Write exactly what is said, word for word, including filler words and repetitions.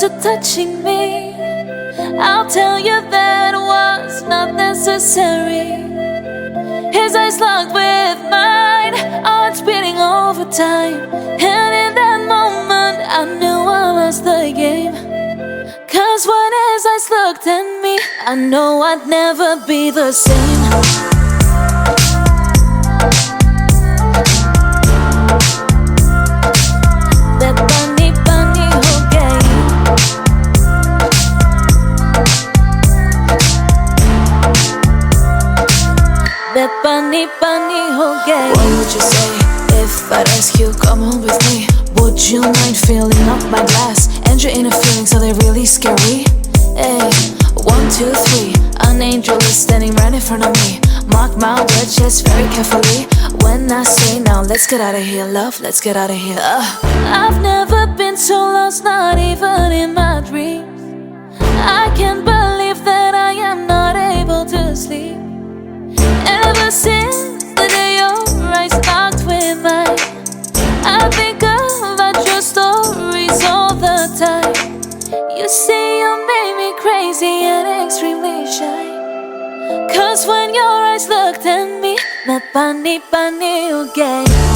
to touching me. I'll tell you that was not necessary. His eyes locked with mine, heart beating over time. And in that moment I knew I lost the game. Cause when his eyes looked at me, I know I'd never be the same. That bunny bunny ho gay. That bunny bunny ho gay. What would you say if I'd ask you come home with me? Would you mind filling up my glass? And your inner feelings, are they really scary? Hey, one, two, three. An angel is standing right in front of me. Mark my words just very carefully. When I say now, let's get out of here, love, let's get out of here. uh. I've never been so lost, not even in my dreams. I can't believe that I am not able to sleep. Ever since the day your eyes locked with mine, I think about your stories all the time. You see, you made me crazy and extremely shy. Cause when your eyes looked at me, that bunny bunny you gay.